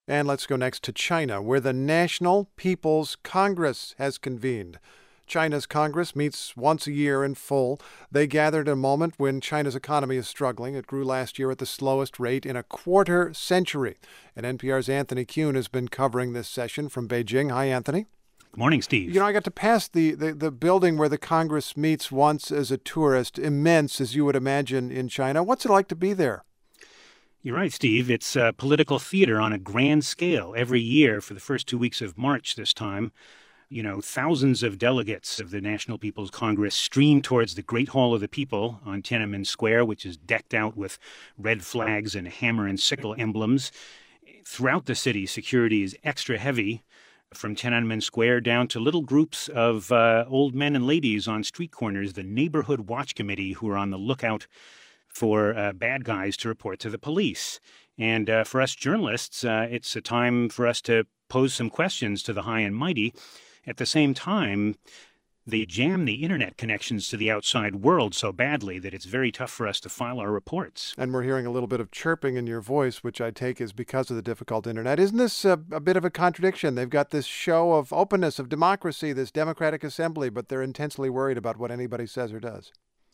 And let's go next to China, where the National People's Congress has convened. China's Congress meets once a year in full. They gathered at a moment when China's economy is struggling. It grew last year at the slowest rate in a quarter century. And NPR's Anthony Kuhn has been covering this session from Beijing. Hi, Anthony. Good morning, Steve. You know, I got to pass the building where the Congress meets once as a tourist. Immense, as you would imagine, in China. What's it like to be there? You're right, Steve. It's political theater on a grand scale every year for the first 2 weeks of March this time. Thousands of delegates of the National People's Congress stream towards the Great Hall of the People on Tiananmen Square, which is decked out with red flags and hammer and sickle emblems. Throughout the city, security is extra heavy, from Tiananmen Square down to little groups of old men and ladies on street corners, the Neighborhood Watch Committee, who are on the lookout for bad guys to report to the police. And for us journalists, it's a time for us to pose some questions to the high and mighty. At the same time, they jam the internet connections to the outside world so badly that it's very tough for us to file our reports. And we're hearing a little bit of chirping in your voice, which I take is because of the difficult internet. Isn't this a bit of a contradiction? They've got this show of openness, of democracy, this democratic assembly, but they're intensely worried about what anybody says or does.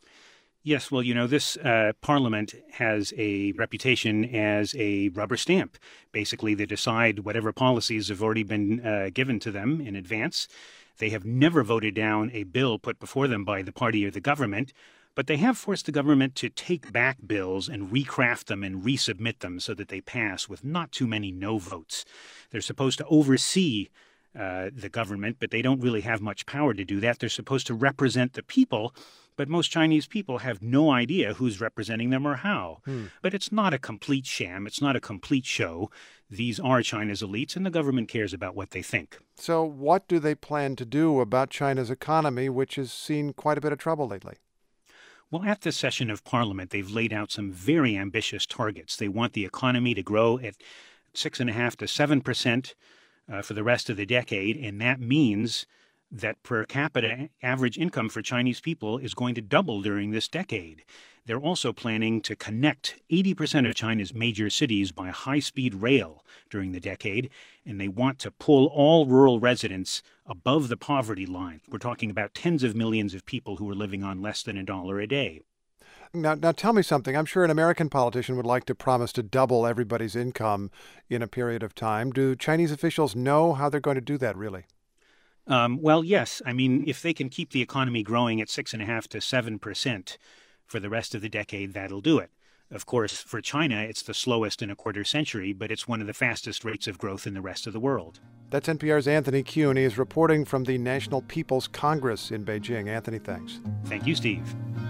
Yes, well, this parliament has a reputation as a rubber stamp. Basically, they decide whatever policies have already been given to them in advance. They have never voted down a bill put before them by the party or the government, but they have forced the government to take back bills and recraft them and resubmit them so that they pass with not too many no votes. They're supposed to oversee the government, but they don't really have much power to do that. They're supposed to represent the people, but most Chinese people have no idea who's representing them or how. But it's not a complete sham. It's not a complete show. These are China's elites, and the government cares about what they think. So what do they plan to do about China's economy, which has seen quite a bit of trouble lately? Well, at this session of Parliament, they've laid out some very ambitious targets. They want the economy to grow at 6.5% to 7% for the rest of the decade, and that means that per capita average income for Chinese people is going to double during this decade. They're also planning to connect 80% of China's major cities by high-speed rail during the decade, and they want to pull all rural residents above the poverty line. We're talking about tens of millions of people who are living on less than $1 a day. Now tell me something. I'm sure an American politician would like to promise to double everybody's income in a period of time. Do Chinese officials know how they're going to do that, really? Well, yes. I mean, if they can keep the economy growing at 6.5% to 7% for the rest of the decade, that'll do it. Of course, for China, it's the slowest in a quarter century, but it's one of the fastest rates of growth in the rest of the world. That's NPR's Anthony Kuhn. He is reporting from the National People's Congress in Beijing. Anthony, thanks. Thank you, Steve.